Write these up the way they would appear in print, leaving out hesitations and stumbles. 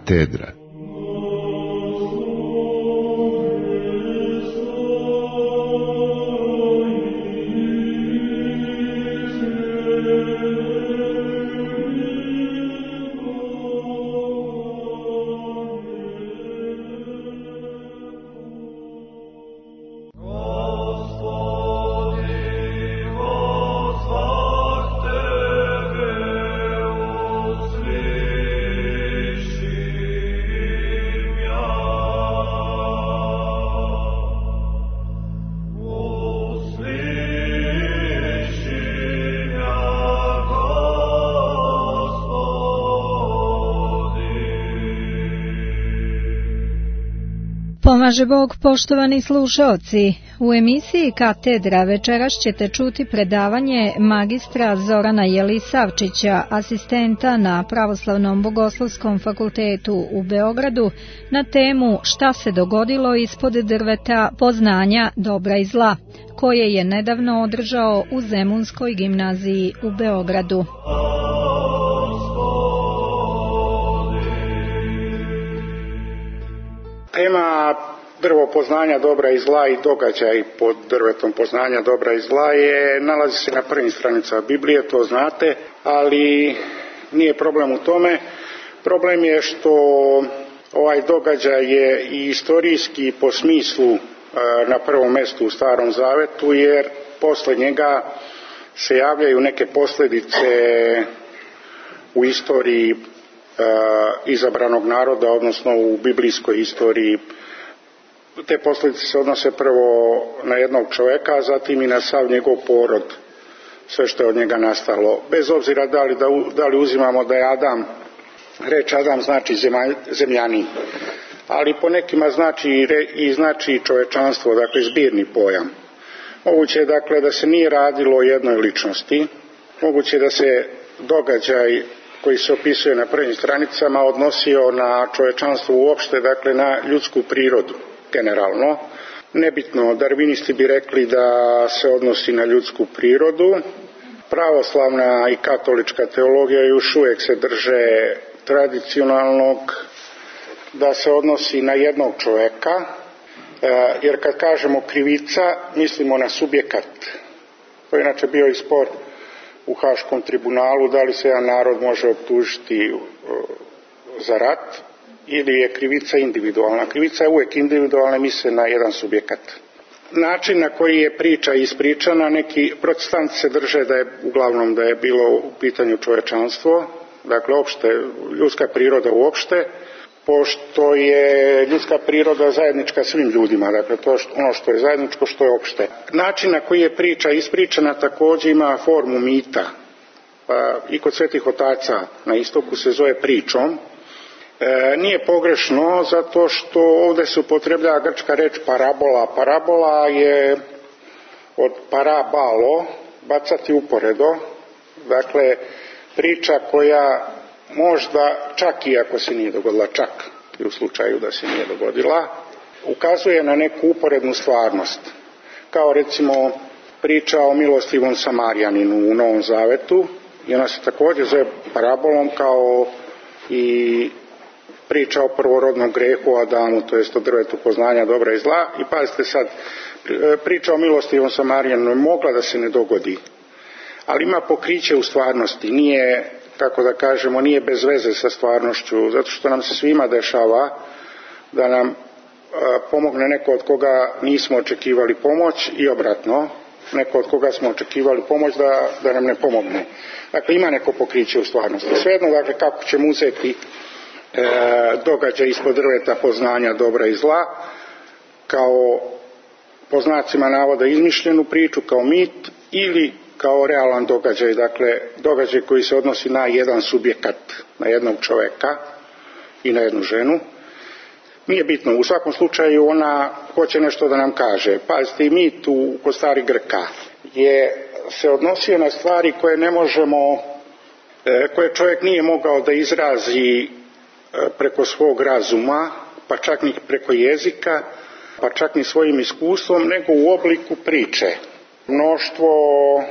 Katedra. Pomaže Bog, poštovani slušaoci. U emisiji Katedra večeras ćete čuti predavanje magistra Zorana Jelisavčića, asistenta na Pravoslavnom bogoslovskom fakultetu u Beogradu, na temu Šta se dogodilo ispod drveta poznanja dobra i zla, koje je nedavno održao u Zemunskoj gimnaziji u Beogradu. Tema drvo poznanja dobra i zla i događaj pod drvetom poznanja dobra i zla nalazi se na prvim stranicama Biblije, to znate, ali nije problem u tome. Problem je što ovaj događaj je i istorijski po smislu na prvom mjestu u Starom Zavetu, jer posle njega se javljaju neke posljedice u istoriji izabranog naroda, odnosno u biblijskoj istoriji. Te posljedice se odnose prvo na jednog čovjeka, a zatim i na sav njegov porod, sve što je od njega nastalo. Bez obzira da li uzimamo da je Adam, reč Adam znači zemljani, ali po nekima znači čovječanstvo, dakle zbirni pojam. Moguće je dakle da se nije radilo o jednoj ličnosti, moguće je da se događaj koji se opisuje na prvim stranicama odnosio na čovječanstvo uopšte, dakle na ljudsku prirodu generalno. Nebitno, darvinisti bi rekli da se odnosi na ljudsku prirodu. Pravoslavna i katolička teologija još uvijek se drže tradicionalnog da se odnosi na jednog čovjeka, jer kad kažemo krivica mislimo na subjekat. To je inače bio i spor u Haškom tribunalu, da li se jedan narod može optužiti za rat ili je krivica individualna. Krivica je uvijek individualna, misle na jedan subjekat. Način na koji je priča ispričana, neki protestanti se drže uglavnom da je bilo u pitanju čovječanstvo, dakle opšte, ljudska priroda uopšte, pošto je ljudska priroda zajednička svim ljudima, dakle to je ono što je zajedničko, što je opšte. Način na koji je priča ispričana također ima formu mita, pa i kod svetih otaca na istoku se zove pričom. Nije pogrešno zato što ovdje se upotrebljava grčka reč parabola. Parabola je od parabalo, bacati uporedo, dakle priča koja možda čak i ako se nije dogodila, čak i u slučaju da se nije dogodila, ukazuje na neku uporednu stvarnost. Kao recimo priča o milostivom Samarijaninu u Novom Zavetu, i ona se također zove parabolom, kao i priča o prvorodnom grehu Adamu, to jest o drvetu poznanja dobra i zla. I pazite sad, priča o milostivom Samarijaninu je mogla da se ne dogodi, ali ima pokriće u stvarnosti, nije, kako da kažemo, nije bez veze sa stvarnošću, zato što nam se svima dešava da nam pomogne neko od koga nismo očekivali pomoć i obratno, neko od koga smo očekivali pomoć da nam ne pomogne. Dakle, ima neko pokriće u stvarnosti. Svejedno, dakle, kako ćemo uzeti događaj ispod drveta poznanja dobra i zla kao, po znacima navoda, izmišljenu priču, kao mit ili kao realan događaj, dakle događaj koji se odnosi na jedan subjekat, na jednog čovjeka i na jednu ženu. Nije bitno, u svakom slučaju ona hoće nešto da nam kaže. Pazite, i mit kod starih Grka se odnosio na stvari koje ne možemo, koje čovjek nije mogao da izrazi preko svog razuma, pa čak ni preko jezika, pa čak ni svojim iskustvom, nego u obliku priče. Mnoštvo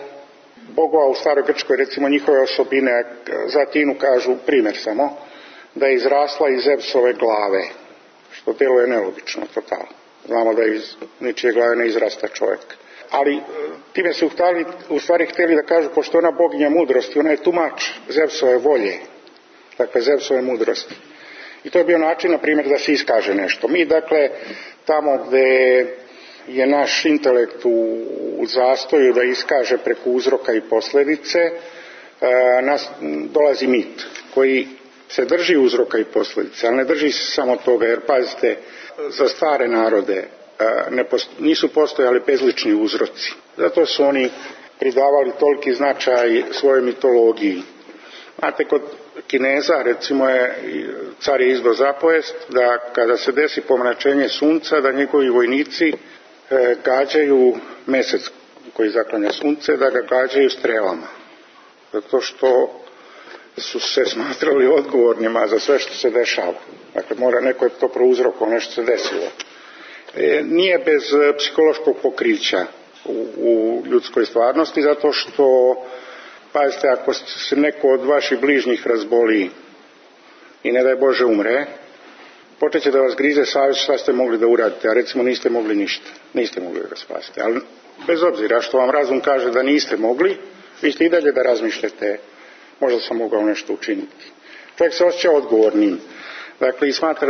bogova u staroj Grčkoj, recimo njihove osobine, za Atinu kažu, primjer samo, da je izrasla iz Zevsove glave, što djeluje nelogično totalno. Znamo da iz ničije glave ne izrasta čovjek. Ali time su u stvari htjeli da kažu, pošto ona boginja mudrosti, ona je tumač Zevsove volje, dakle Zevsove mudrosti. I to je bio način, na primjer, da se iskaže nešto. Mi, dakle, tamo gdje je naš intelekt u zastoju da iskaže preko uzroka i posljedice, nas dolazi mit koji se drži uzroka i posljedice, ali ne drži se samo toga, jer pazite, za stare narode nisu postojali bezlični uzroci. Zato su oni pridavali toliki značaj svojoj mitologiji. Znate, kod Kineza, recimo, car je izdao zapovijest da kada se desi pomračenje sunca, da njegovi vojnici gađaju mjesec koji zaklanja sunce, da ga gađaju strelama. Zato što su se smatrali odgovornima za sve što se dešava. Dakle, neko je to prouzrokovao, nešto se desilo. Nije bez psihološkog pokrića u ljudskoj stvarnosti, zato što, pazite, ako se neko od vaših bližnjih razboli i ne daj Bože umre, počeće da vas grize savjest šta ste mogli da uradite, a recimo niste mogli ništa, niste mogli da ga spasite. Ali bez obzira što vam razum kaže da niste mogli, vi ste i dalje da razmišljate, možda sam mogao nešto učiniti. Čovjek se osjeća odgovornim. Dakle, i smatra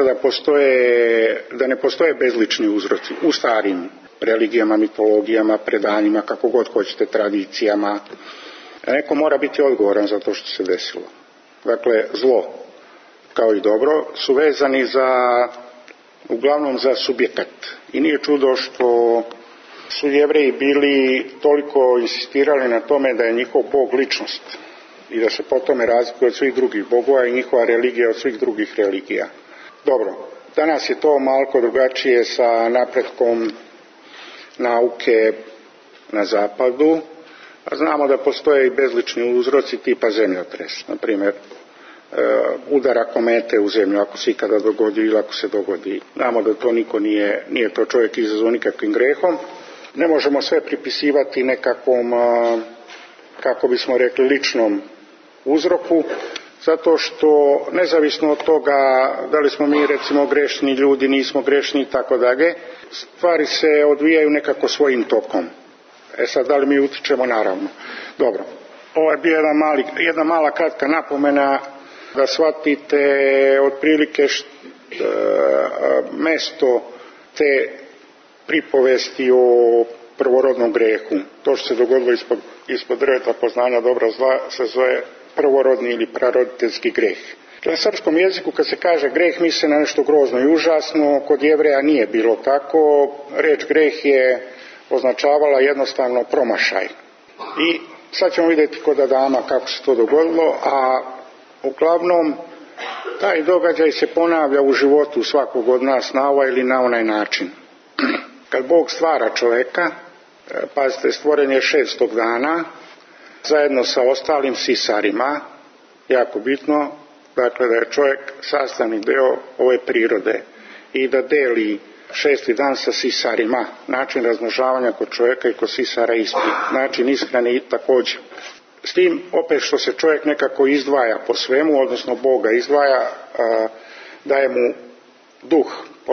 da ne postoje bezlični uzroci u starim religijama, mitologijama, predanjima, kako god hoćete, tradicijama. Neko mora biti odgovoran za to što se desilo. Dakle, zlo kao i dobro su vezani uglavnom za subjekat. I nije čudo što su Jevreji bili toliko insistirali na tome da je njihov Bog ličnost i da se po tome razlikuje od svih drugih bogova i njihova religija od svih drugih religija. Dobro, danas je to malko drugačije sa napretkom nauke na zapadu, a znamo da postoje i bezlični uzroci tipa zemljotres, na primjer udara komete u zemlju, ako se ikada dogodi ili ako se dogodi. Znamo da to niko nije to čovjek izazvao nikakvim grehom. Ne možemo sve pripisivati nekakvom, kako bismo rekli, ličnom uzroku, zato što nezavisno od toga da li smo mi recimo grešni ljudi, nismo grešni i tako dalje, stvari se odvijaju nekako svojim tokom. Sad, da li mi utičemo? Naravno. Dobro, ovo je bio jedna mala kratka napomena da shvatite otprilike mesto te pripovesti o prvorodnom grehu. To što se dogodilo ispod drveta poznanja dobra zla se zove prvorodni ili praroditeljski greh. Na srpskom jeziku kad se kaže greh misli se na nešto grozno i užasno, kod Jevreja nije bilo tako. Reč greh je označavala jednostavno promašaj. I sad ćemo vidjeti kod Adama kako se to dogodilo, a uglavnom taj događaj se ponavlja u životu svakog od nas na ovaj ili na onaj način. Kad Bog stvara čovjeka, pazite, stvoren je 6. dana, zajedno sa ostalim sisarima, jako bitno, dakle da je čovjek sastavni deo ove prirode i da deli 6. dan sa sisarima. Način razmnožavanja kod čovjeka i kod sisara isti. Način ishrane i također. S tim, opet što se čovjek nekako izdvaja po svemu, odnosno Boga izdvaja, daje mu duh,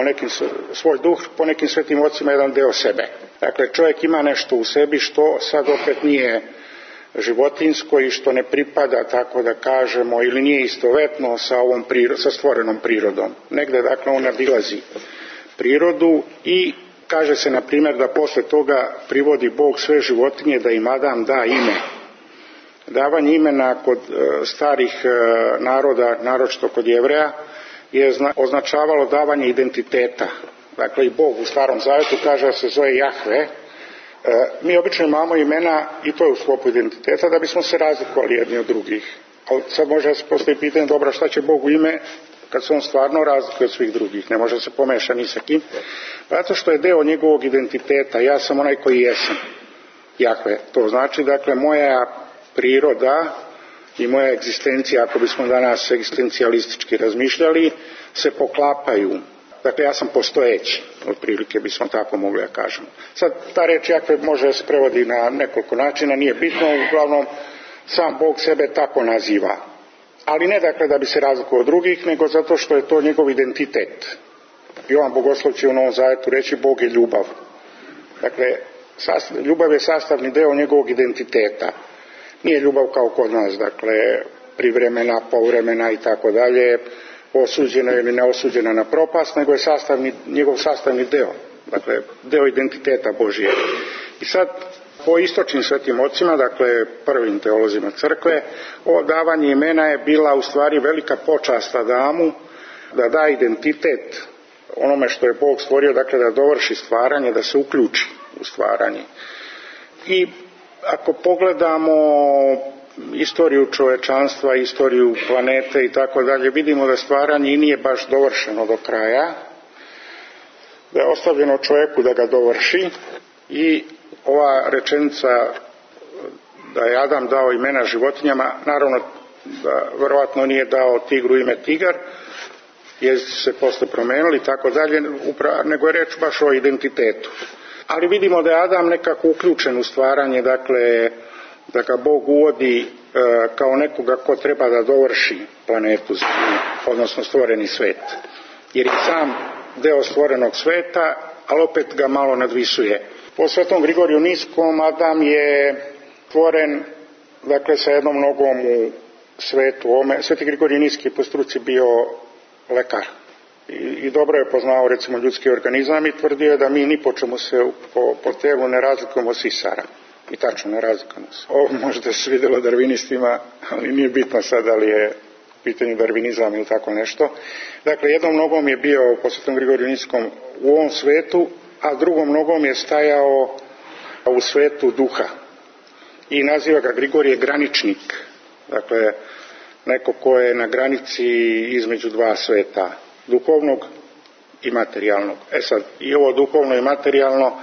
svoj duh, po nekim svetim ocima jedan deo sebe. Dakle, čovjek ima nešto u sebi što sad opet nije životinjsko i što ne pripada, tako da kažemo, ili nije istovetno sa stvorenom prirodom. Negde, dakle, on nadilazi prirodu i kaže se, na primjer, da posle toga privodi Bog sve životinje da im Adam da ime. Davanje imena kod starih naroda, naročito kod Jevreja, je označavalo davanje identiteta. Dakle, i Bog u Starom Zavjetu kaže da se zove Jahve. Mi obično imamo imena, i to je u sklopu identiteta, da bismo se razlikovali jedni od drugih. Ali sad može da se postoji pitanje, dobro, šta će Bogu ime kad se on stvarno razlikuje od svih drugih? Ne može se pomeša ni sa kim. Zato što je deo njegovog identiteta. Ja sam onaj koji jesam. Jahve. To znači, dakle, moja priroda i moja egzistencija, ako bismo danas egzistencijalistički razmišljali, se poklapaju. Dakle, ja sam postojeći, otprilike bismo tako mogli da kažemo. Sad, ta reč Jahve može se prevodi na nekoliko načina, nije bitno, uglavnom sam Bog sebe tako naziva. ali ne dakle da bi se razlikovao od drugih, nego zato što je to njegov identitet. Jovan Bogoslov će u Novom Zavetu reći Bog je ljubav. Dakle, ljubav je sastavni deo njegovog identiteta. Nije ljubav kao kod nas, dakle, privremena, povremena i tako dalje, osuđena ili neosuđena na propast, nego je njegov sastavni deo, dakle, deo identiteta Božije. I sad, po istočnim svetim ocima, dakle, prvim teolozima crkve, davanje imena je bila u stvari velika počast Adamu, da da identitet onome što je Bog stvorio, dakle, da dovrši stvaranje, da se uključi u stvaranje. I ako pogledamo istoriju čovečanstva, istoriju planete i tako dalje, vidimo da stvaranje i nije baš dovršeno do kraja, da je ostavljeno čovjeku da ga dovrši i ova rečenica da je Adam dao imena životinjama, naravno da verovatno nije dao tigru ime tigar, jer se posle promenili i tako dalje, nego je reč baš o identitetu. Ali vidimo da je Adam nekako uključen u stvaranje, dakle, da ga Bog uvodi kao nekoga ko treba da dovrši planetu Zemlju, odnosno stvoreni svet. Jer je sam deo stvorenog sveta, ali opet ga malo nadvisuje. Po svetom Grigoriju Niskom Adam je stvoren, dakle, sa jednom nogom u svetu. Sveti Grigorij Niski je po struci bio lekar i dobro je poznao, recimo, ljudski organizam i tvrdio da mi ni po čemu se po telu ne razlikujemo sisara. I tačno, ne razlikujemo se. Ovo možda se vidjelo darvinistima, ali nije bitno sad da li je pitanje darvinizam ili tako nešto. Dakle, jednom nogom je bio po svetom Grigoriju Niskom u ovom svetu, a drugom nogom je stajao u svetu duha. I naziva ga Grigorije graničnik. Dakle, neko ko je na granici između dva sveta, duhovnog i materijalnog. Sad, i ovo duhovno i materijalno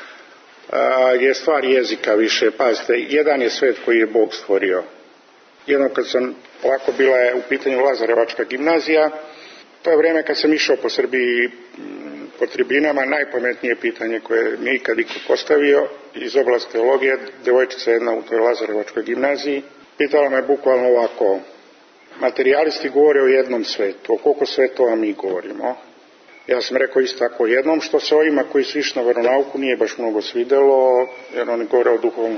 je stvar jezika više. Pazite, jedan je svet koji je Bog stvorio. Jednom kad sam, ovako bila je u pitanju Lazarevačka gimnazija, to je vreme kad sam išao po Srbiji po tribinama, najpametnije pitanje koje mi je ikad postavio iz oblasti teologije, devojčica jedna u toj Lazarevačkoj gimnaziji, pitala me bukvalno ovako: materijalisti govore o jednom svetu, o koliko svetova mi govorimo? Ja sam rekao isto tako jednom, što se ovima koji su išli na veronauku nije baš mnogo svidelo, jer oni govore o duhovnom.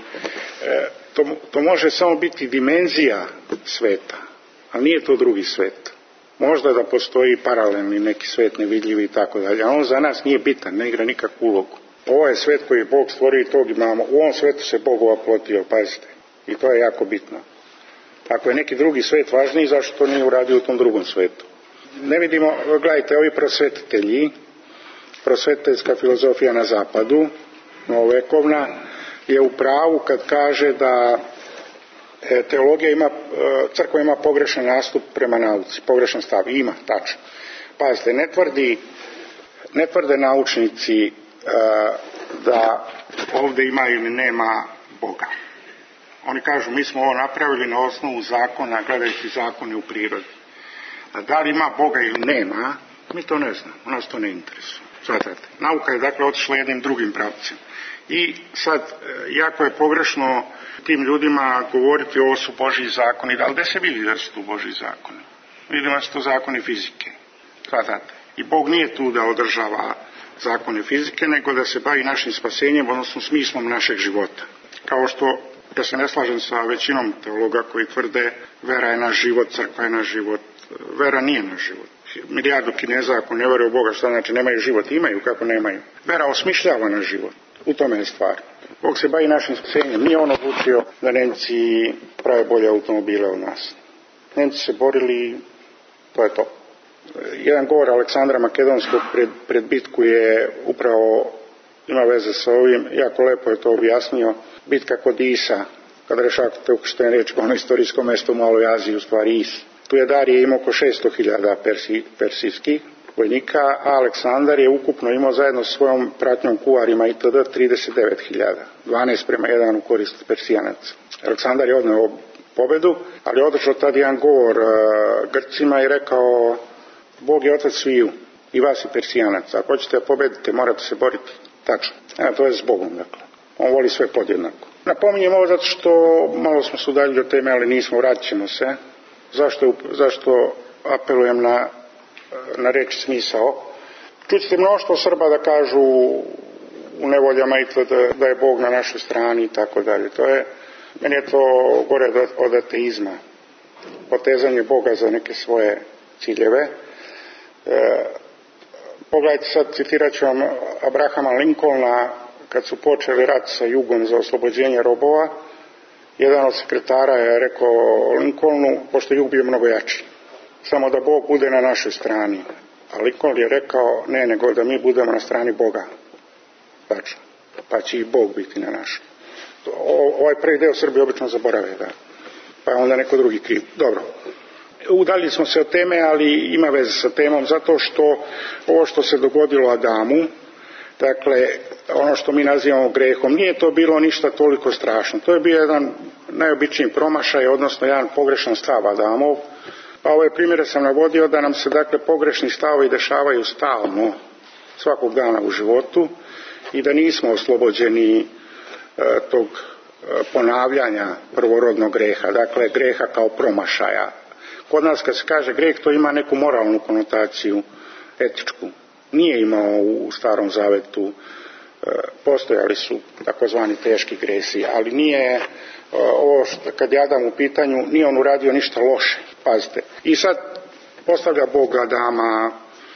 To može samo biti dimenzija sveta, a nije to drugi svet. Možda da postoji paralelni neki svet nevidljivi i tako dalje, a on za nas nije bitan, ne igra nikakvu ulogu. Ovo je svet koji je Bog stvorio i tog imamo. U ovom svetu se Bog oplotio, pazite. I to je jako bitno. Ako je neki drugi svet važniji, zašto to nije uradio u tom drugom svetu? Ne vidimo, gledajte, ovi prosvetitelji, prosvetiteljska filozofija na zapadu, novovekovna, je u pravu kad kaže da teologija ima, crkva ima pogrešan nastup prema nauci, pogrešan stav. Ima, tačno. Pazite, ne tvrde naučnici da ovdje ima ili nema Boga. Oni kažu, mi smo ovo napravili na osnovu zakona, gledajući zakone u prirodi. A da li ima Boga ili nema, mi to ne znamo, nas to ne interesuje. Svatate. Nauka je dakle otišla jednim drugim pravcem. I sad, jako je pogrešno tim ljudima govoriti ovo su Božji zakoni, ali gde se vidi da su tu Božji zakoni? Vidimo da su to zakoni fizike. Svatate. I Bog nije tu da održava zakone fizike, nego da se bavi našim spasenjem, odnosno smislom našeg života. Kao što, ja se ne slažem sa većinom teologa koji tvrde vera je naš život, crkva je naš život. Vera nije naš život. Milijardu Kineza ako ne veruju u Boga, što znači nemaju život? Imaju, kako nemaju. Vera osmišljava naš život. U tome je stvar. Bog se bavi našim spasenjem. Nije on odlučio da Nemci prave bolje automobile od nas. Nemci se borili, to je to. Jedan govor Aleksandra Makedonskog pred bitku je upravo, ima veze sa ovim, jako lepo je to objasnio. Bitka kod Isa, kada rešavate što je reč ono istorijsko mesto u Maloj Aziji, u stvari Is. Tu je Darije imao oko 600.000 persijskih vojnika, a Aleksandar je ukupno imao zajedno s svojom pratnjom kuvarima itd. 39.000, 12:1 u korist Persijanaca. Aleksandar je odneo pobedu, ali je održao tad jedan govor Grcima i rekao: Bog je otac sviju, i vas i Persijanaca. Ako hoćete da pobedite, morate se boriti. Tačno. To je s Bogom, dakle. On voli sve podjednako. Napominjem ovo zato što malo smo se udaljili od teme, ali nismo, vratit ćemo se. Zašto apelujem na reč smisao? Čućete mnoštvo Srba da kažu u nevoljama da je Bog na našoj strani i tako dalje. Meni je to gore od ateizma. Potezanje Boga za neke svoje ciljeve. Pogledajte sad, citirat ću vam Abrahama Lincolna, kad su počeli rat sa Jugom za oslobođenje robova, jedan od sekretara je rekao Lincolnu, pošto je Jug bio mnogo jači, samo da Bog bude na našoj strani. A Lincoln je rekao, ne, nego da mi budemo na strani Boga. Tačno. Pa će i Bog biti na našoj. Ovaj prvi deo Srbije obično zaborave, da. Pa je onda neko drugi kriv. Dobro. Udaljili smo se od teme, ali ima veze sa temom, zato što ovo što se dogodilo Adamu, dakle, ono što mi nazivamo grehom, nije to bilo ništa toliko strašno. To je bio jedan najobičniji promašaj, odnosno jedan pogrešan stav Adamov. Pa ove primjere sam navodio da nam se, dakle, pogrešni stavovi dešavaju stalno, svakog dana u životu i da nismo oslobođeni tog ponavljanja prvorodnog greha, dakle, greha kao promašaja. Kod nas kad se kaže greh, to ima neku moralnu konotaciju, etičku. Nije imao u Starom zavetu, postojali su takozvani teški gresi, ali nije ovo kad je Adam u pitanju, nije on uradio ništa loše, pazite. I sad postavlja Bog Adama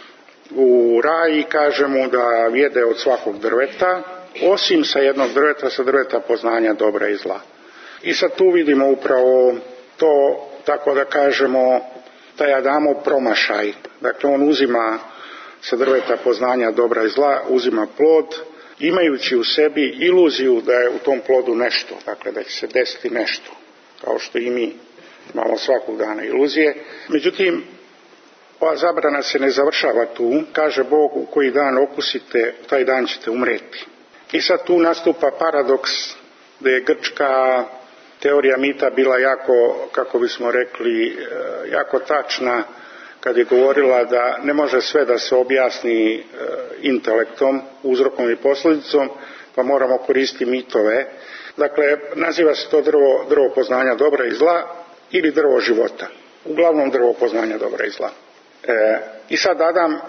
u raj i kaže mu da jede od svakog drveta, osim sa jednog drveta, sa drveta poznanja dobra i zla. I sad tu vidimo upravo to, tako da kažemo, taj Adamov promašaj. Dakle, on uzima sa drveta poznanja dobra i zla, uzima plod, imajući u sebi iluziju da je u tom plodu nešto, dakle da će se desiti nešto, kao što i mi imamo svakog dana iluzije. Međutim, ova zabrana se ne završava tu, kaže Bog, u koji dan okusite, taj dan ćete umreti. I sad tu nastupa paradoks da je grčka teorija mita bila jako, kako bismo rekli, jako tačna kad je govorila da ne može sve da se objasni intelektom, uzrokom i posljedicom, pa moramo koristiti mitove. Dakle, naziva se to drvo poznanja dobra i zla ili drvo života. Uglavnom drvo poznanja dobra i zla. I sad Adam,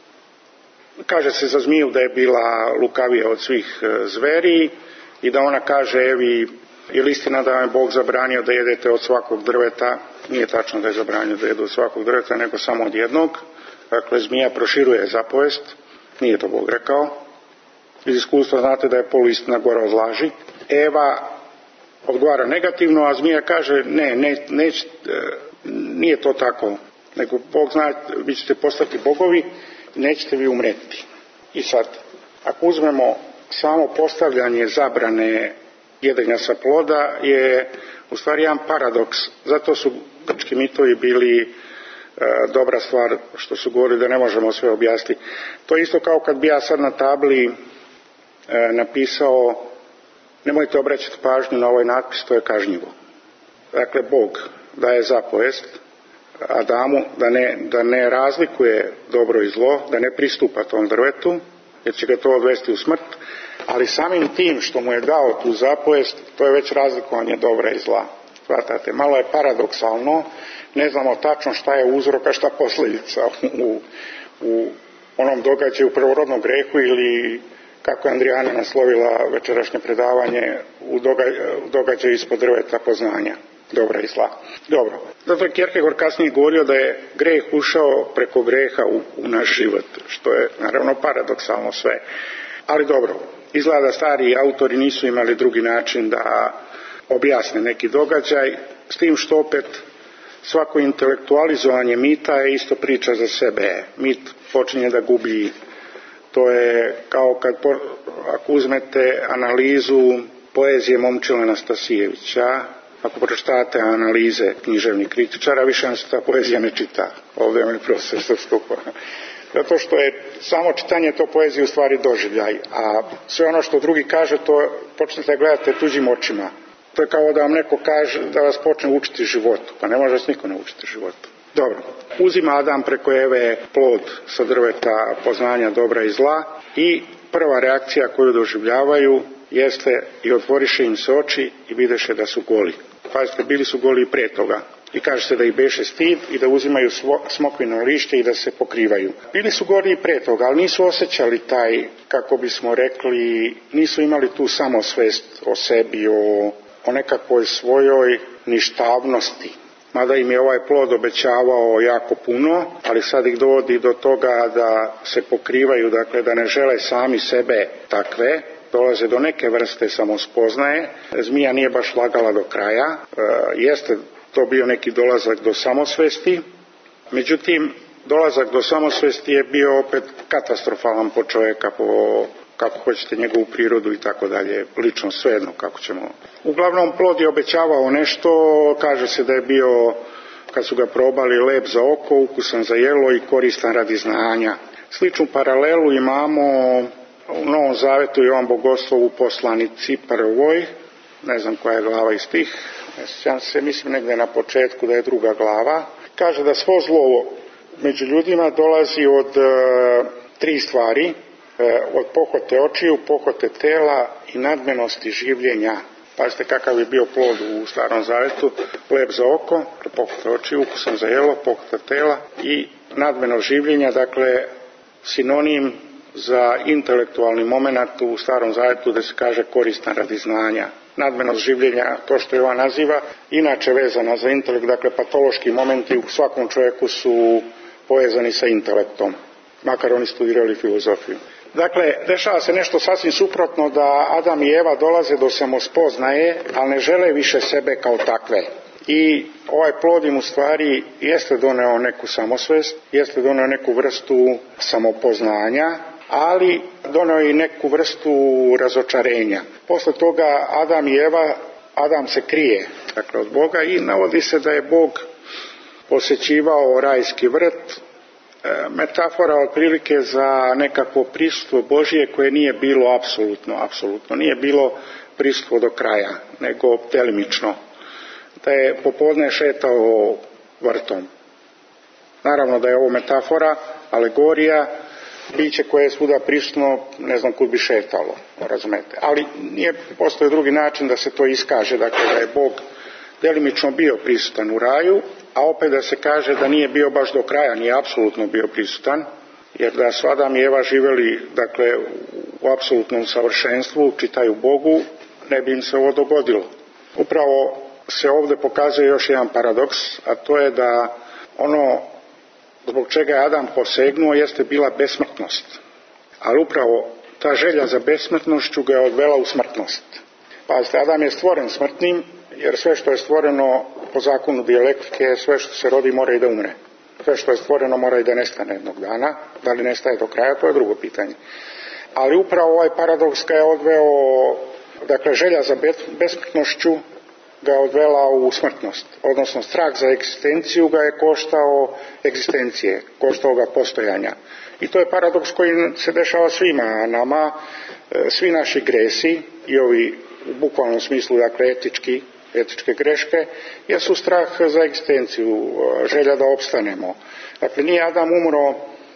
kaže se za zmiju da je bila lukavija od svih zveri i da ona kaže, evi, je li istina da vam je Bog zabranio da jedete od svakog drveta? Nije tačno da je zabranio da jedu od svakog drveta, nego samo od jednog. Dakle, zmija proširuje zapovest, nije to Bog rekao. Iz iskustva znate da je poluistina gora od laži. Eva odgovara negativno, a zmija kaže nije to tako, nego Bog zna, vi ćete postati bogovi i nećete vi umreti. I sad, ako uzmemo samo postavljanje zabrane jedenja sa ploda, je u stvari jedan paradoks. Zato su grčki mitovi bili dobra stvar, što su govorili da ne možemo sve objasniti. To je isto kao kad bi ja sad na tabli napisao, nemojte obraćati pažnju na ovaj natpis, to je kažnjivo. Dakle, Bog daje zapovest Adamu da ne razlikuje dobro i zlo, da ne pristupa tom drvetu, jer će ga to odvesti u smrt, ali samim tim što mu je dao tu zapovest, to je već razlikovanje dobra i zla. Shvatate, malo je paradoksalno, ne znamo tačno šta je uzrok, a šta posljedica u onom događaju, prvorodnom grehu, ili kako je Andrijana naslovila večerašnje predavanje, u događaju ispod drveta poznanja dobra i zla. Dobro. Zato je Kierkegaard kasnije govorio da je greh ušao preko greha u naš život, što je naravno paradoksalno sve. Ali dobro, izgleda da stari autori nisu imali drugi način da objasne neki događaj, s tim što opet svako intelektualizovanje mita je isto priča za sebe. Mit počinje da gubi. To je kao ako uzmete analizu poezije Momčila Anastasijevića, ako pročitate analize književnih kritičara, više nam se ta poezija ne čita. Ovdje je profesor srpskog. Zato što je samo čitanje to poezije u stvari doživljaj, a sve ono što drugi kaže, to počnete gledati tuđim očima. To je kao da vam neko kaže da vas počne učiti životu, pa ne može vas niko naučiti životu. Dobro, uzima Adam preko Eve plod sa drveta poznanja dobra i zla i prva reakcija koju doživljavaju jeste i otvoriše im se oči i videše da su goli. Pazite, bili su goli i prije toga. I kaže se da ih beše stid i da uzimaju smokvino lišće i da se pokrivaju. Bili su gordi i pre toga, ali nisu osjećali taj, kako bismo rekli, nisu imali tu samosvest o sebi, o nekakvoj svojoj ništavnosti. Mada im je ovaj plod obećavao jako puno, ali sad ih dovodi do toga da se pokrivaju, dakle da ne žele sami sebe takve, dolaze do neke vrste samospoznaje. Zmija nije baš lagala do kraja, jeste to bio neki dolazak do samosvesti, međutim dolazak do samosvesti je bio opet katastrofalan po čovjeka, po kako hoćete njegovu prirodu i tako dalje, lično svejedno kako ćemo. Uglavnom plod je obećavao nešto, kaže se da je bio, kad su ga probali, lep za oko, ukusan za jelo i koristan radi znanja. Sličnu paralelu imamo u Novom Zavetu Jovan Bogoslov u poslanici 1. Ne znam koja je glava iz tih, ja se mislim negdje na početku da je 2. glava. Kaže da svo zlo među ljudima dolazi od 3 stvari, od pohote očiju, pohote tela i nadmenosti življenja. Pazite kakav je bio plod u Starom Zavetu, lep za oko, pohote očiju, ukusan za jelo, pohota tela i nadmenost življenja, dakle sinonim za intelektualni moment u Starom Zavetu da se kaže koristan radi znanja. Nadmenost življenja, to što Jovan naziva, inače vezana za intelekt, dakle patološki momenti u svakom čovjeku su povezani sa intelektom, makar oni studirali filozofiju. Dakle, dešava se nešto sasvim suprotno, da Adam i Eva dolaze do samospoznaje, ali ne žele više sebe kao takve. I ovaj plod im u stvari jeste doneo neku samosvest, jeste doneo neku vrstu samopoznanja, ali doneo i neku vrstu razočarenja. Posle toga Adam i Eva, Adam se krije dakle, od Boga i navodi se da je Bog posjećivao rajski vrt, metafora otprilike za nekakvo prisustvo Božije koje nije bilo apsolutno, nije bilo prisustvo do kraja, nego delimično. Da je popodne šetao vrtom. Naravno da je ovo metafora, alegorija, biće koje je svuda prisutno, ne znam kud bi šetalo, razumete. Ali nije postoji drugi način da se to iskaže, dakle da je Bog delimično bio prisutan u raju, a opet da se kaže da nije bio baš do kraja, nije apsolutno bio prisutan, jer da su Adam i Eva živjeli dakle, u apsolutnom savršenstvu, čitaju Bogu, ne bi im se ovo dogodilo. Upravo se ovdje pokazuje još jedan paradoks, a to je da ono zbog čega je Adam posegnuo jeste bila besmrtnost. Ali upravo ta želja za besmrtnošću ga je odvela u smrtnost. Pazite, Adam je stvoren smrtnim, jer sve što je stvoreno po zakonu dijalektike, sve što se rodi mora i da umre. Sve što je stvoreno mora i da nestane jednog dana. Da li nestaje do kraja, to je drugo pitanje. Ali upravo ovaj paradoks ga je odveo, dakle želja za besmrtnošću ga je odvela u smrtnost. Odnosno strah za egzistenciju ga je koštao egzistencije, koštao ga postojanja. I to je paradoks koji se dešava svima nama, svi naši gresi i ovi u bukvalnom smislu, dakle etičke greške, jesu strah za egzistenciju, želja da opstanemo. Dakle, nije Adam umro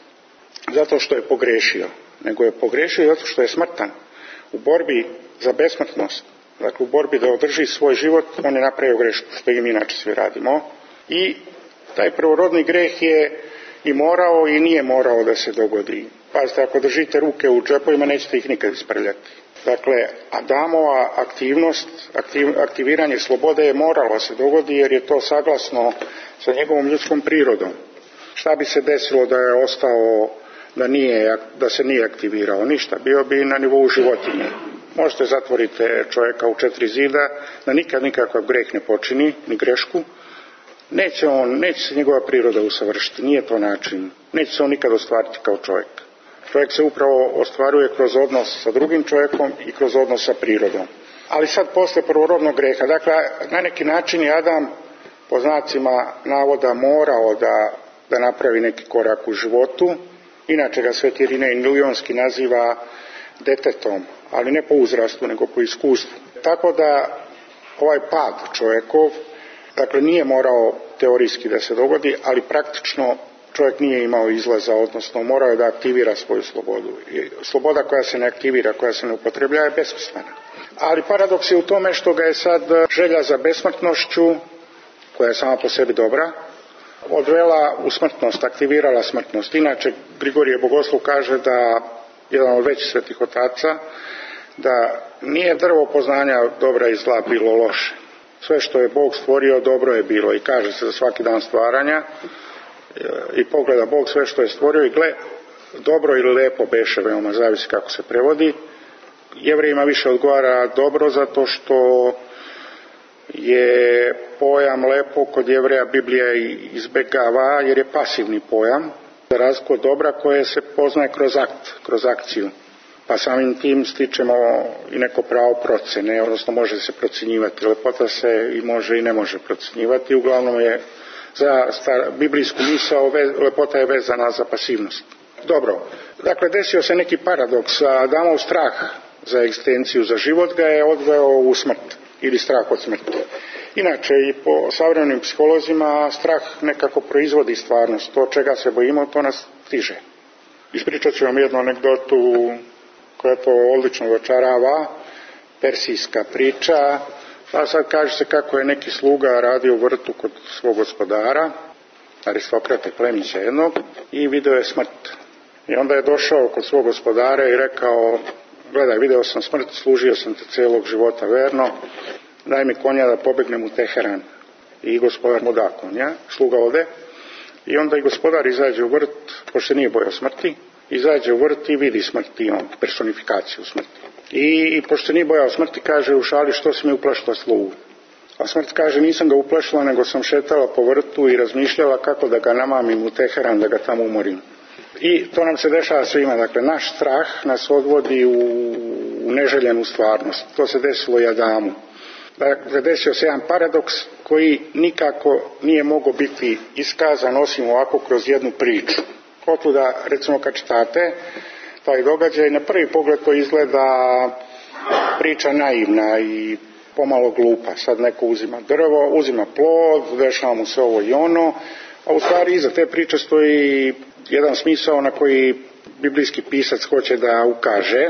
zato što je pogrešio, nego je pogrešio zato što je smrtan. U borbi za besmrtnost, dakle u borbi da održi svoj život, on je napravio grešku, što i mi inače svi radimo. I taj prvorodni greh je i morao i nije morao da se dogodi. Pazite, ako držite ruke u džepovima, nećete ih nikad isprljati. Dakle, Adamova aktivnost, aktiviranje slobode je moralo se dogodi jer je to saglasno sa njegovom ljudskom prirodom. Šta bi se desilo da je ostao, da se nije aktivirao? Ništa, bio bi na nivou životinje. Možete zatvorite čovjeka u 4 zida, da nikad nikakav greh ne počini, ni grešku. Neće se njegova priroda usavršiti, nije to način. Neće se on nikad ostvariti kao čovjek. Čovjek se upravo ostvaruje kroz odnos sa drugim čovjekom i kroz odnos sa prirodom. Ali sad posle prvorodnog greha, dakle na neki način je Adam po znacima navoda morao da napravi neki korak u životu, inače ga Sveti Irinej Milionski naziva detetom, ali ne po uzrastu nego po iskustvu. Tako da ovaj pad čovjekov, dakle nije morao teorijski da se dogodi, ali praktično čovjek nije imao izlaza, odnosno morao je da aktivira svoju slobodu. I sloboda koja se ne aktivira, koja se ne upotrebljava je besmislena. Ali paradoks je u tome što ga je sad želja za besmrtnošću koja je sama po sebi dobra, odvela u smrtnost, aktivirala smrtnost. Inače, Grigorije Bogoslov kaže da, jedan od većih svetih otaca, da nije drvo poznanja dobra i zla bilo loše. Sve što je Bog stvorio dobro je bilo i kaže se za svaki dan stvaranja i pogleda Bog sve što je stvorio i gle, dobro ili lepo beše, veoma zavisi kako se prevodi. Jevrejima više odgovara dobro zato što je pojam lepo kod Jevreja Biblija izbegava jer je pasivni pojam, za razliku od dobra koje se poznaje kroz akt, kroz akciju. Pa samim tim stičemo i neko pravo procene, odnosno može se procjenjivati. Lepota se i može i ne može procjenjivati. Uglavnom je za biblijsku misao lepota je vezana za pasivnost. Dobro, dakle desio se neki paradoks. Adamov strah za egzistenciju, za život ga je odveo u smrt ili strah od smrti. Inače i po savremenim psiholozima strah nekako proizvodi stvarnost. To čega se bojimo, to nas stiže. Ispričat ću vam jednu anegdotu koja to odlično dočarava, persijska priča. Pa sad kaže se kako je neki sluga radio u vrtu kod svog gospodara, aristokrata plemića jednog, i video je smrt. I onda je došao kod svog gospodara i rekao: gledaj, video sam smrt, služio sam te celog života verno, daj mi konja da pobegnem u Teheran. I gospodar mu da konja, sluga ode, i onda i gospodar izađe u vrt, pošto nije bojao smrti, izađe u vrt i vidi smrti, on, personifikaciju smrti. I pošto nije bojao smrti, kaže u šali: što si mi uplašila slugu? A smrt kaže: nisam ga uplašila, nego sam šetala po vrtu i razmišljala kako da ga namamim u Teheran, da ga tamo umorim. I to nam se dešava svima, dakle naš strah nas odvodi u neželjenu stvarnost. To se desilo i Adamu. Dakle, desio se jedan paradoks koji nikako nije mogao biti iskazan osim ovako kroz jednu priču. Otuda, recimo kad čitate taj događaj, na prvi pogled to izgleda priča naivna i pomalo glupa. Sad neko uzima drvo, uzima plod, dešava mu se ovo i ono, a u stvari iza te priče stoji jedan smisao na koji biblijski pisac hoće da ukaže.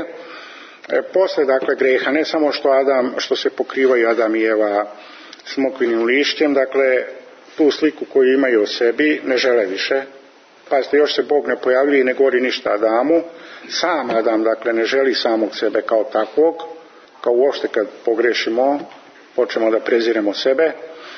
Posle, dakle, greha, ne samo što se pokrivaju Adam i Eva smokvinim lišćem, dakle, tu sliku koju imaju o sebi ne žele više. Pazite, još se Bog ne pojavljuje i ne govori ništa Adamu. Sam Adam, dakle, ne želi samog sebe kao takvog, kao uopšte kad pogrešimo, počnemo da preziremo sebe.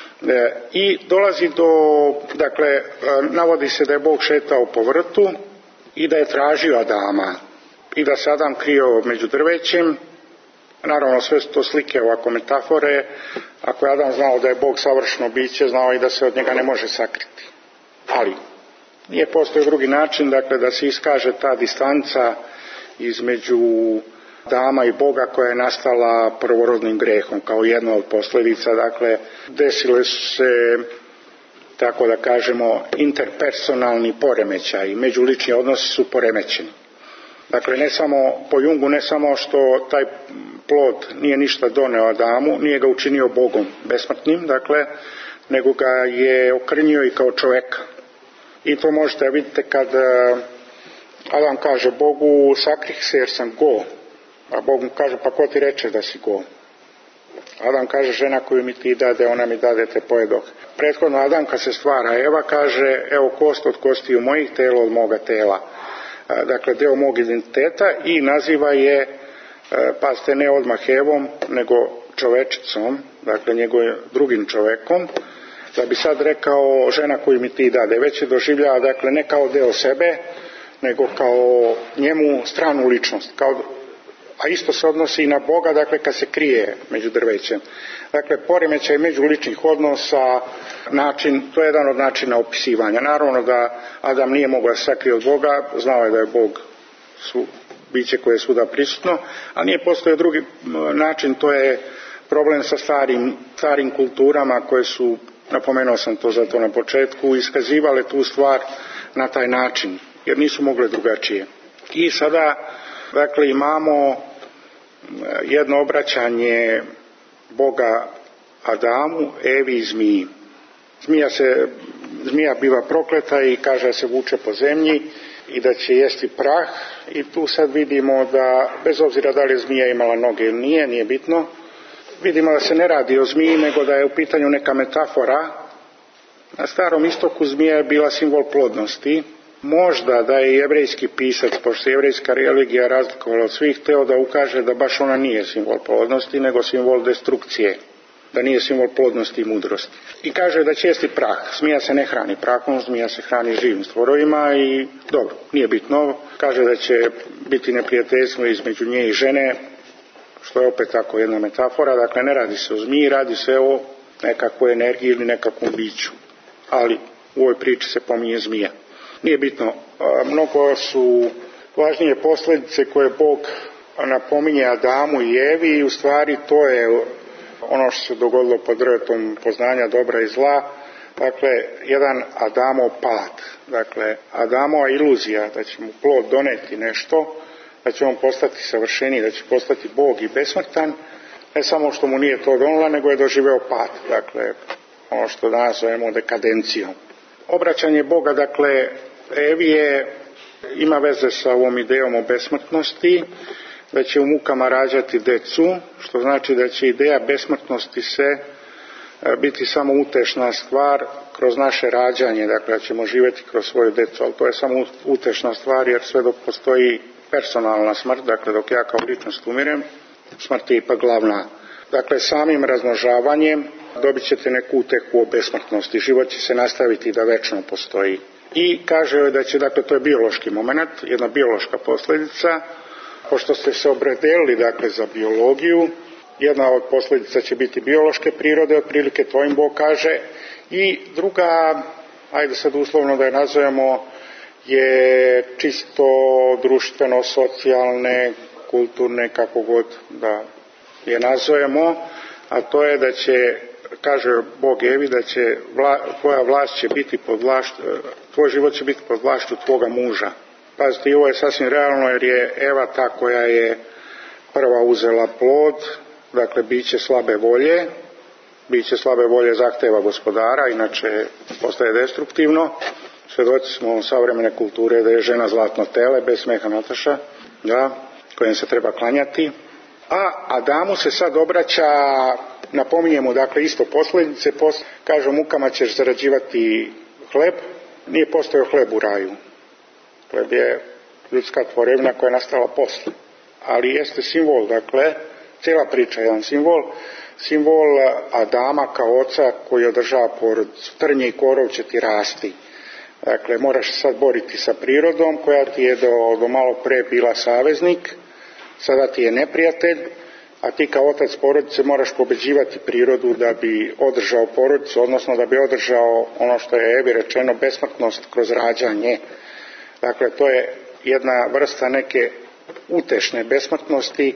I dolazi do, dakle, navodi se da je Bog šetao po vrtu i da je tražio Adama i da se Adam krio među drvećem. Naravno, sve su to slike, ovako metafore. Ako je Adam znao da je Bog savršeno biće, znao i da se od njega ne može sakriti. Ali nije postoji drugi način, dakle, da se iskaže ta distanca između Adama i Boga koja je nastala prvorodnim grehom kao jedna od posljedica. Dakle, desile su se, tako da kažemo, interpersonalni poremećaj, međulični odnosi su poremećeni. Dakle, ne samo po Jungu, ne samo što taj plod nije ništa doneo Adamu, nije ga učinio Bogom besmrtnim, dakle, nego ga je okrnjio i kao čoveka. I to možete vidjeti kad Adam kaže Bogu: sakrih se jer sam go. A Bog mu kaže: pa ko ti reče da si go? Adam kaže: žena koju mi ti dade, ona mi dade, te pojedoh. Prethodno Adam kad se stvara, Eva kaže: evo kost od kostiju mojih, telo od moga tela. Dakle, deo mog identiteta, i naziva je, pazite, ne odmah Evom, nego čovečicom, dakle njegovim drugim čovekom, da bi sad rekao žena koju mi ti dade. Već je doživljava, dakle, ne kao deo sebe, nego kao njemu stranu ličnost. A isto se odnosi i na Boga, dakle, kad se krije među drvećem. Dakle, poremećaj međuličnih odnosa, to je jedan od načina opisivanja. Naravno da Adam nije mogao da se sakrije od Boga, znao je da je Bog biće koje je svuda prisutno, a nije postojao drugi način, to je problem sa starim kulturama koje su, napomenuo sam to zato na početku, iskazivale tu stvar na taj način, jer nisu mogle drugačije. I sada, dakle, imamo jedno obraćanje Boga Adamu, Evi i zmiji. Zmija biva prokleta i kaže da se vuče po zemlji i da će jesti prah, i tu sad vidimo da, bez obzira da li je zmija imala noge ili nije bitno, vidimo da se ne radi o zmiji, nego da je u pitanju neka metafora Na Starom istoku zmija je bila simbol plodnosti. Možda da je jevrejski pisac, pošto se jevrejska religija razlikovala od svih, teo da ukaže da baš ona nije simbol plodnosti, nego simbol destrukcije, da nije simbol plodnosti i mudrosti. I kaže da će jesti prah. Zmija se ne hrani prahom, zmija se hrani živim stvorovima i dobro, nije bitno. Kaže da će biti neprijateljstvo između nje i žene, što je opet tako jedna metafora. Dakle, ne radi se o zmiji, radi se o nekakvoj energiji ili nekakvom biću. Ali u ovoj priči se pominje zmija. Nije bitno, mnogo su važnije posljedice koje Bog napominje Adamu i Evi i u stvari to je ono što se dogodilo pod drvetom poznanja dobra i zla. Dakle, jedan Adamov pad, dakle Adamova iluzija da će mu plod doneti nešto, da će on postati savršeniji, da će postati Bog i besmrtan, ne samo što mu nije to donela, nego je doživeo pad, dakle ono što danas zovemo dekadencijom. Obraćanje Boga, dakle, Evi ima veze sa ovom idejom o besmrtnosti, da će u mukama rađati decu, što znači da će ideja besmrtnosti biti samo utešna stvar kroz naše rađanje, dakle da ćemo živjeti kroz svoju decu, ali to je samo utešna stvar jer sve dok postoji personalna smrt, dakle dok ja kao ličnost umirem, smrt je ipak glavna. Dakle, samim razmnožavanjem dobit ćete neku utehu o besmrtnosti, život će se nastaviti da večno postoji. I kaže joj da će, dakle to je biološki moment, jedna biološka posljedica, pošto ste se opredelili dakle za biologiju, jedna od posljedica će biti biološke prirode, otprilike to im Bog kaže, i druga, ajde sad uslovno da je nazovemo, je čisto društveno, socijalne, kulturne, kako god da je nazovemo, a to je da će, kaže Bog Evi, da će tvoja vlast će biti pod vlašću, tvoj život će biti pod vlašću tvoga muža. Pazite, i ovo je sasvim realno jer je Eva ta koja je prva uzela plod, dakle biće slabe volje. Biće slabe volje zahteva gospodara, inače postaje destruktivno. Svjedoci smo savremene kulture da je žena zlatno tele, bez smeha Nataša, da, kojem se treba klanjati. A Adamu se sad obraća, napominjemo dakle isto posljedice, kaže mukama ćeš zarađivati hleb, nije postojao hleb u raju. Hleb je ljudska tvorevina koja je nastala poslije. Ali jeste simbol, dakle, cijela priča je jedan simbol Adama kao oca koji održava porodicu. Trnje i korov će ti rasti. Dakle, moraš se sad boriti sa prirodom koja ti je do malo pre bila saveznik, sada ti je neprijatelj, a ti kao otac porodice moraš pobeđivati prirodu da bi održao porodicu, odnosno da bi održao ono što je Evi rečeno, besmrtnost kroz rađanje. Dakle, to je jedna vrsta neke utešne besmrtnosti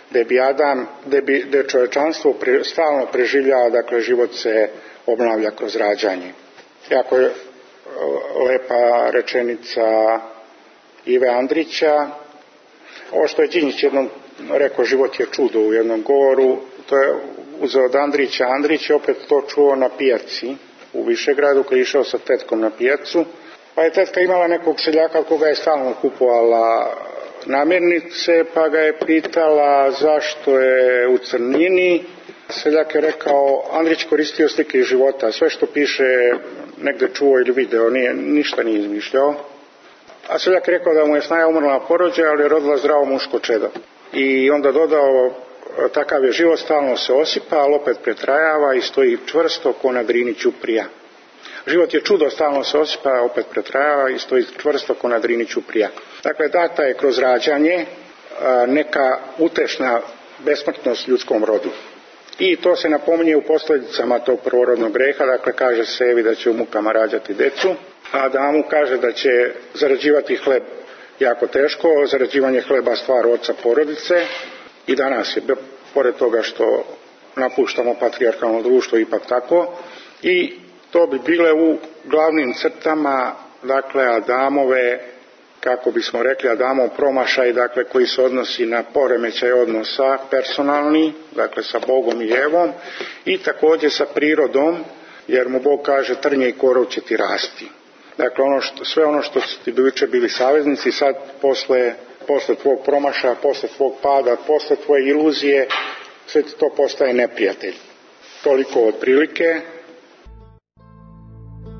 gdje čovječanstvo stalno preživljava, dakle život se obnavlja kroz rađanje. Jako je lepa rečenica Ive Andrića. Ovo što je Đinjić jednom rekao, život je čudo u jednom govoru, to je uzeo od Andrića. Andrić je opet to čuo na pijaci u Višegradu, koji je išao sa tetkom na pijacu, pa je tetka imala nekog seljaka koga je stalno kupovala namirnice, pa ga je pitala zašto je u crnini. Seljak je rekao, Andrić koristio slike iz života, sve što piše negdje čuo ili video, ništa nije izmišljao. A seljak je rekao da mu je snaja umrla na porođaju, ali je rodila zdravo muško čedo. I onda dodao, takav je život, stalno se osipa, ali opet pretrajava i stoji čvrsto ko na drini ćuprija. Život je čudo, stalno se osipa, opet pretrajava i stoji čvrsto ko na drini ćuprija. Dakle, data je kroz rađanje neka utešna besmrtnost ljudskom rodu. I to se napominje u posljedicama tog prvorodnog greha, dakle kaže se Evi da će u mukama rađati decu, a Adamu kaže da će zarađivati hleb jako teško, zarađivanje hleba stvar oca porodice i danas je, pored toga što napuštamo patrijarhalno društvo, ipak tako, i to bi bile u glavnim crtama, dakle, Adamove, kako bismo rekli, Adamov promašaj, dakle, koji se odnosi na poremećaj odnosa personalni, dakle, sa Bogom i Evom, i također sa prirodom, jer mu Bog kaže trnje i korov će ti rasti. Dakle, sve ono što su ti jučer bili saveznici, sad posle tvog promašaja, posle tvog pada, posle tvoje iluzije, sve ti to postaje neprijatelj. Toliko otprilike.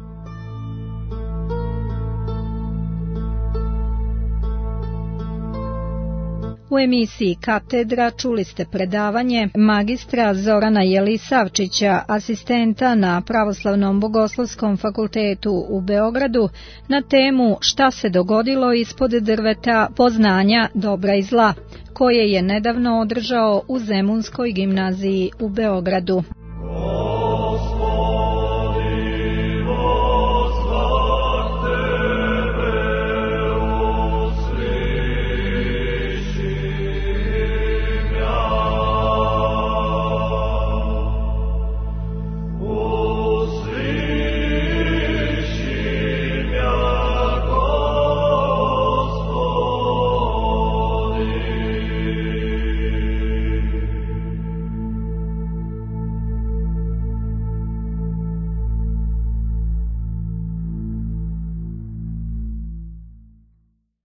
U emisiji Katedra čuli ste predavanje magistra Zorana Jelisavčića, asistenta na Pravoslavnom bogoslovskom fakultetu u Beogradu, na temu Šta se dogodilo ispod drveta poznanja dobra i zla, koje je nedavno održao u Zemunskoj gimnaziji u Beogradu.